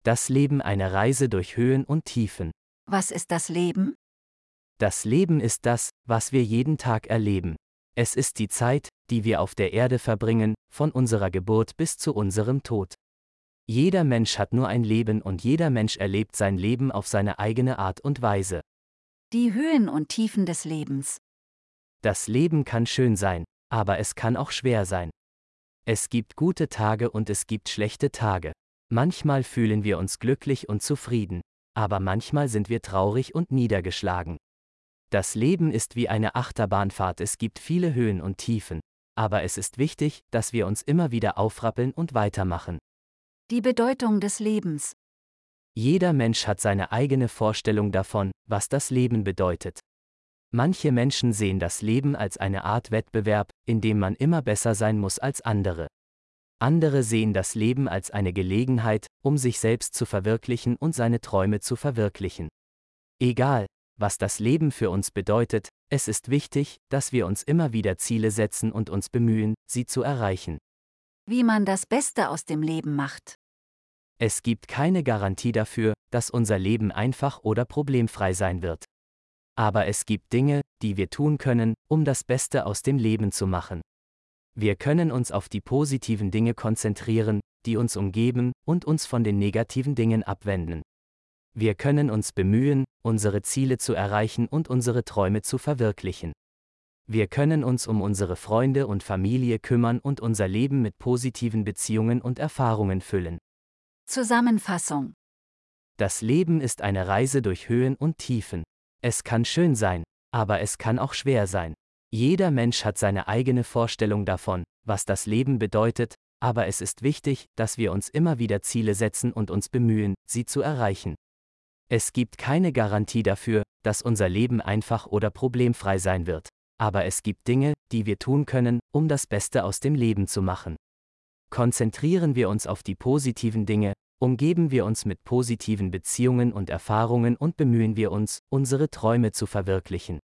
Das Leben eine Reise durch Höhen und Tiefen. Was ist das Leben? Das Leben ist das, was wir jeden Tag erleben. Es ist die Zeit, die wir auf der Erde verbringen, von unserer Geburt bis zu unserem Tod. Jeder Mensch hat nur ein Leben und jeder Mensch erlebt sein Leben auf seine eigene Art und Weise. Die Höhen und Tiefen des Lebens. Das Leben kann schön sein, aber es kann auch schwer sein. Es gibt gute Tage und es gibt schlechte Tage. Manchmal fühlen wir uns glücklich und zufrieden, aber manchmal sind wir traurig und niedergeschlagen. Das Leben ist wie eine Achterbahnfahrt, es gibt viele Höhen und Tiefen, aber es ist wichtig, dass wir uns immer wieder aufrappeln und weitermachen. Die Bedeutung des Lebens. Jeder Mensch hat seine eigene Vorstellung davon, was das Leben bedeutet. Manche Menschen sehen das Leben als eine Art Wettbewerb, in dem man immer besser sein muss als andere. Andere sehen das Leben als eine Gelegenheit, um sich selbst zu verwirklichen und seine Träume zu verwirklichen. Egal, was das Leben für uns bedeutet, es ist wichtig, dass wir uns immer wieder Ziele setzen und uns bemühen, sie zu erreichen. Wie man das Beste aus dem Leben macht. Es gibt keine Garantie dafür, dass unser Leben einfach oder problemfrei sein wird. Aber es gibt Dinge, die wir tun können, um das Beste aus dem Leben zu machen. Wir können uns auf die positiven Dinge konzentrieren, die uns umgeben, und uns von den negativen Dingen abwenden. Wir können uns bemühen, unsere Ziele zu erreichen und unsere Träume zu verwirklichen. Wir können uns um unsere Freunde und Familie kümmern und unser Leben mit positiven Beziehungen und Erfahrungen füllen. Zusammenfassung. Das Leben ist eine Reise durch Höhen und Tiefen. Es kann schön sein, aber es kann auch schwer sein. Jeder Mensch hat seine eigene Vorstellung davon, was das Leben bedeutet, aber es ist wichtig, dass wir uns immer wieder Ziele setzen und uns bemühen, sie zu erreichen. Es gibt keine Garantie dafür, dass unser Leben einfach oder problemfrei sein wird, aber es gibt Dinge, die wir tun können, um das Beste aus dem Leben zu machen. Konzentrieren wir uns auf die positiven Dinge, umgeben wir uns mit positiven Beziehungen und Erfahrungen und bemühen wir uns, unsere Träume zu verwirklichen.